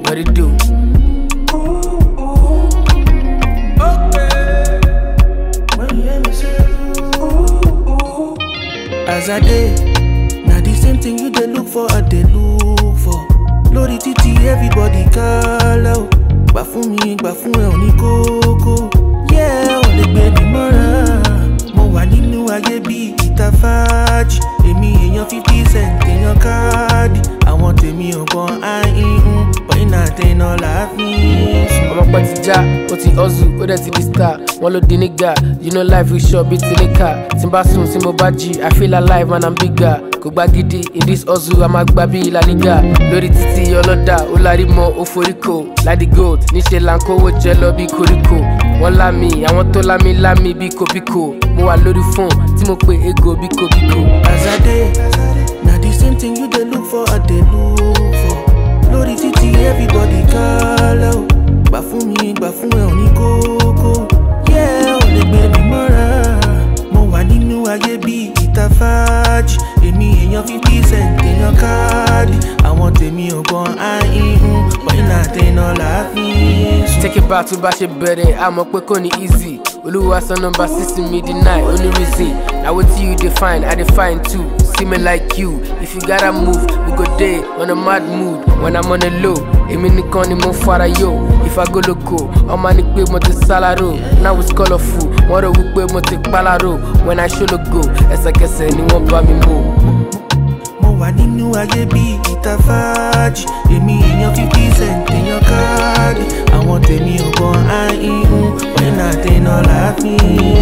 what it do? As I day, now the same thing you dey look for, I dey look for. Lórí títí everybody kálá o. Gbà fún mi, gbà fún ẹ òní kókó. Yeah, ò lè gbé mi mọ́ra. Mo wà nínú ayé bí ìta fàájì. Èmi èèyàn 50 cent, èèyàn káàdì. Àwọn tèmi ò gan àìhùn. Bọ́yìn náà tẹ̀nà láàfin. Ọmọ pẹ́ ti já, ó ti hustle, ó dẹ̀ ti di star. Wọ́n ló di nígà, you know life is short bí ti níkà. Tí n bá sùn tí mo bá jí, I feel alive and I'm bigger. Kò gbá gidi, in this hustle, a máa gbá bí La Liga. Lórí títí ọlọ́dà, ó lárí mọ́ ó foríkò. Ládi gold, níṣẹ́ là ń kówó jẹ lọ bí koríko. Wọ́n lámì, àwọn tó lámì bí kòbíkò. Mo wà lórí fóònù tí mo pe ego bí kòbíkò. As I dey, na the same thing you dey look for, I dey look for. Lórí títí everybody kálá o. Gbà fún mi, gbà fún ẹ òní kókó. Yeah, ò lè gbé mi mọ́ra. Mo wà nínú ayé bí ìta fàájì. Èmi èèyàn 50 cent, èèyàn káàdì. Àwọn tèmi ò gan àìhùn. Bọ́yìn náà tẹ̀nà láàfin. Take it back to bá ṣe bẹ̀rẹ̀, àmọ́ pé kò ní easy. Olúwa sọ number 6 me deny, only reason. Now wetin you define, I define too. See me like you, if you gotta move, we go there on a mad mood. When I'm on a low, èmi nìkan ni mo fara yo. If I go loco, ọmọ ni pé mo ti sálárò. Now it's colorful, wọ́n rò wípé mo ti pálárò. When I show logo, ẹsẹ̀kẹsẹ̀ ni wọ́n bá mi mú. Mo wà nínú ayé bí ìta fàájì. Èmi èèyàn 50 cent, èèyàn káàdì. Àwọn tèmi ò gan àìhùn. Bọ́yìn náà tẹ̀nà láàfin.